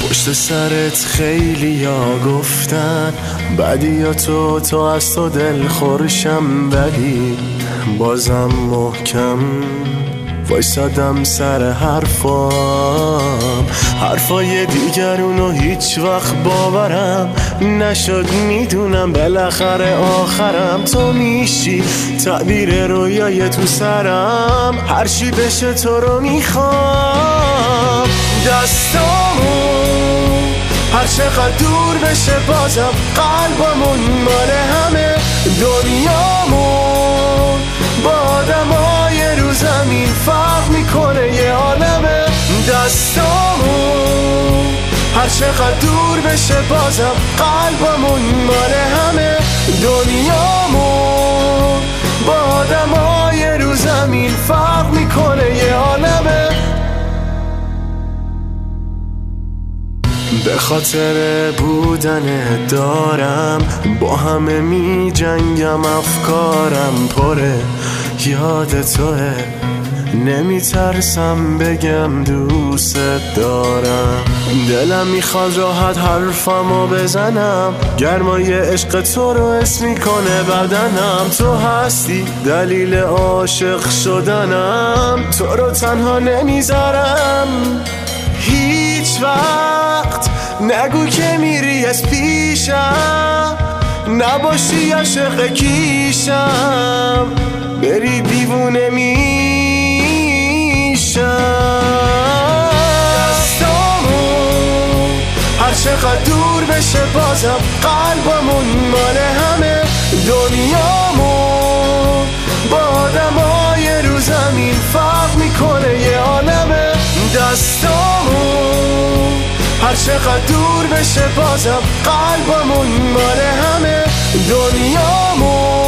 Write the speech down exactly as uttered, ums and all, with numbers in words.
پشت سرت خیلی یا گفتن بدی یا تو تو از تو دل خورشم، ولی بازم محکم وایسادم سر حرفام. حرفای دیگرونو هیچ وقت باورم نشد، میدونم بالاخره آخرم تو میشی تعبیر رویای تو سرم. هرچی بشه تو رو میخوام، دستامون هر چقدر دور بشه بازم قلبمون مال همه. دنیامون با آدمای رو زمین فرق میکنه یه عالمه. دستامون هر چقدر دور بشه بازم قلبمون مال همه. دنیامون با آدمای رو زمین فرق میکنه یه عالمه. به خاطر بودن دارم با همه می جنگم، افکارم پره یاد توه، نمی ترسم بگم دوست دارم. دلم میخواد راحت حرفمو بزنم، گرمای عشق تو رو حس میکنه بدنم. تو هستی دلیل عاشق شدنم، تو رو تنها نمیذارم هیچ وقت. نگو که میری از پیشم، نباشی عاشق کیشم، بری دیوونه میشم. دستامون هر چقدر دور بشه بازم قلبمون مال همه. دنیامون با آدمای رو زمین فرق میکنه یه عالمه. دستامون هر چقدر دور بشه بازم قلبمون مال همه. دنیامون